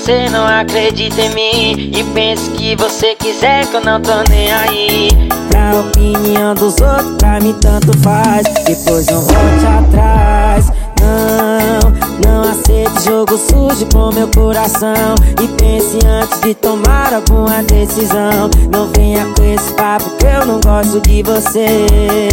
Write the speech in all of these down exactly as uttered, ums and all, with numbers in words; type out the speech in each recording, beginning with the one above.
você não acredita em mim e pensa que você quiser que eu não tô nem aí. Pra opinião dos outros, pra mim tanto faz. Depois não volte atrás. Não, não aceite jogo sujo com meu coração. E pense antes de tomar alguma decisão. Não venha com esse papo que eu não gosto de você.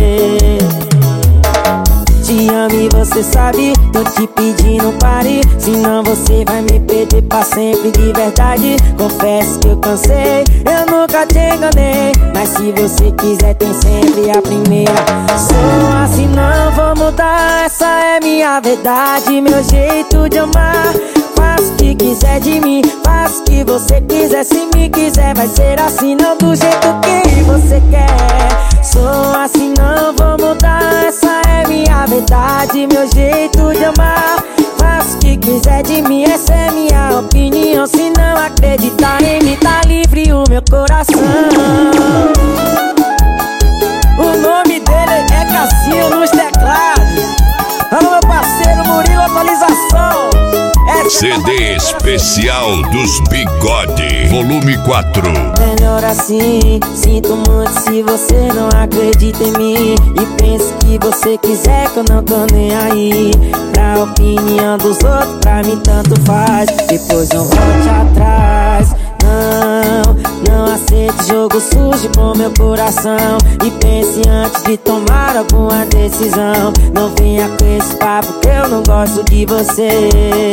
Te amo e você sabe, tô te pedindo pare. Senão você vai me perder pra sempre de verdade. Confesso que eu cansei, eu nunca te enganei. Mas se você quiser tem sempre a primeira. Sou assim, não vou mudar, essa é minha verdade. Meu jeito de amar, faço o que quiser de mim. Faço o que você quiser, se me quiser vai ser assim, não do jeito que você quer. Sou assim, não vou mudar, essa é minha verdade. Meu jeito de amar, faço o que quiser de mim, essa é minha opinião. Se não acreditar em mim, tá livre o meu coração. O nome dele é Cassinho nos teclados. Alô meu parceiro Murilo, atualização. C D especial dos Bigode, volume quatro. Melhor assim, sinto muito se você não acredita em mim e pensa que você quiser que eu não tô nem aí. Pra opinião dos outros, pra mim tanto faz. Depois não volte atrás. Não, não aceite jogo sujo com meu coração. E pense antes de tomar alguma decisão. Não venha com esse papo que eu não gosto de você.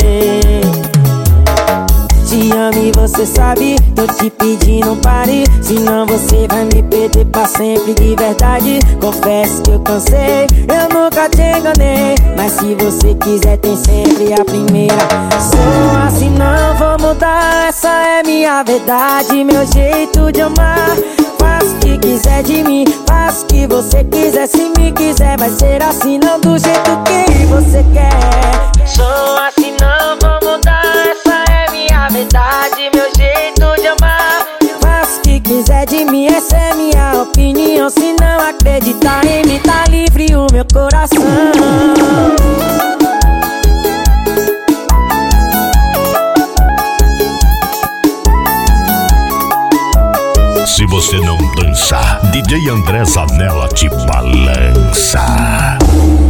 Te amo e você sabe, tô te pedindo pare. Senão você vai me perder pra sempre de verdade. Confesso que eu cansei, eu nunca te enganei. Mas se você quiser tem sempre a primeira. Sou assim, não vou mudar, essa é minha verdade. Meu jeito de amar, faço o que quiser de mim. Faço o que você quiser, se me quiser vai ser assim, não do jeito que você quer. Sou assim, não vou mudar, essa é minha verdade. Meu jeito de amar, faço o que quiser de mim, essa é minha opinião. Se não acreditar em mim, tá livre o meu coração. Se você não dançar, D J André Zanella te balança.